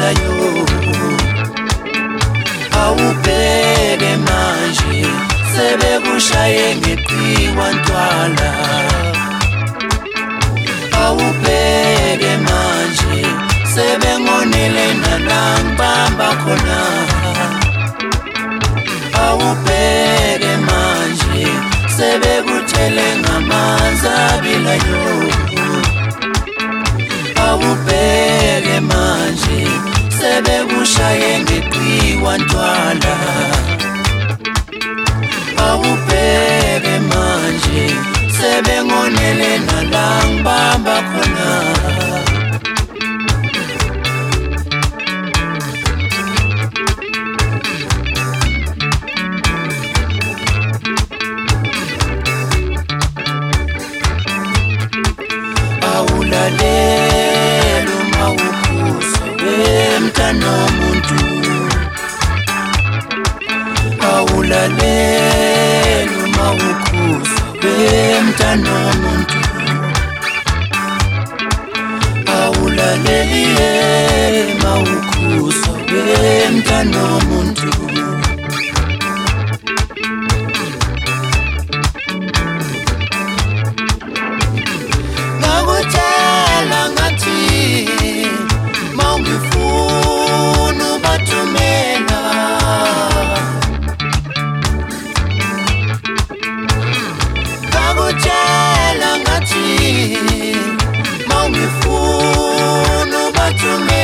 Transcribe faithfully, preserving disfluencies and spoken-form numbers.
sabelayo awubheke manje sebekushaye ngeqiwa ntwala awubheke manje sebengonele nalangibamba khona awubheke manje sebekuthele ngamanzi abilayo awubheke manje sebekushaye ngeqiwa ntwala awubheke manje sebengonele nalangibamba khona awulalela mawukhuza wemntana womuntu awulalela mawukhuza wemntana womuntu awulaleliye mawukhuza wemntana womuntu ngakutshela ngathi mawungifuna ubathumela ngakutshela ngathi mawungifuna ubathumela